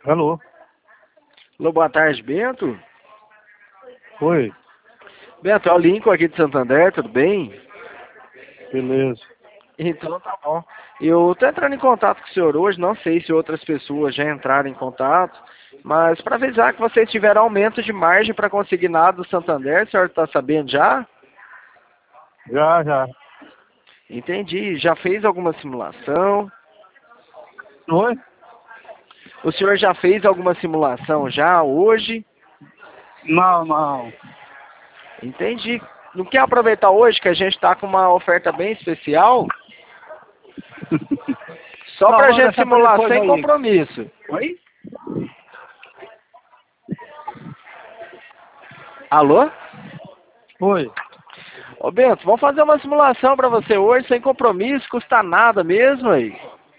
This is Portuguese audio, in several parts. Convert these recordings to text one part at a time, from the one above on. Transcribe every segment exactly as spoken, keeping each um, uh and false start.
Alô? Alô, boa tarde, Bento. Oi, Bento, é o Lincoln aqui de Santander, tudo bem? beleza. Então tá bom. Eu tô entrando em contato com o senhor hoje, não sei se outras pessoas já entraram em contato, mas para avisar que vocês tiveram aumento de margem para consignado do Santander, o senhor está sabendo já? Já, já. Entendi. Já fez alguma simulação? Oi? O senhor já fez alguma simulação já hoje? Não, não. Entendi. Não quer aproveitar hoje que a gente está com uma oferta bem especial? Só Não, pra vamos gente deixar pra simular depois sem aí. compromisso. Oi? Alô? Oi. Ô Bento, vamos fazer uma simulação pra você hoje sem compromisso, custa nada mesmo aí.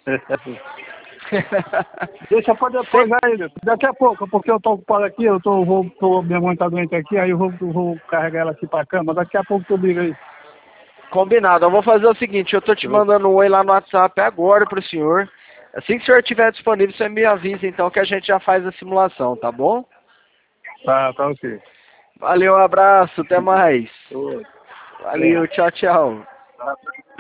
Deixa pra depois Sem- aí, daqui a pouco, porque eu tô ocupado aqui, eu tô, vou, tô, minha mãe tá doente aqui, aí eu vou, vou carregar ela aqui pra cama, daqui a pouco tu liga aí. Combinado, eu vou fazer o seguinte, eu tô te mandando um oi lá no WhatsApp agora pro senhor. Assim que o senhor estiver disponível, você me avisa então que a gente já faz a simulação, tá bom? Tá, tá ok. Valeu, um abraço, até mais. Oi. Valeu, tchau, tchau. É.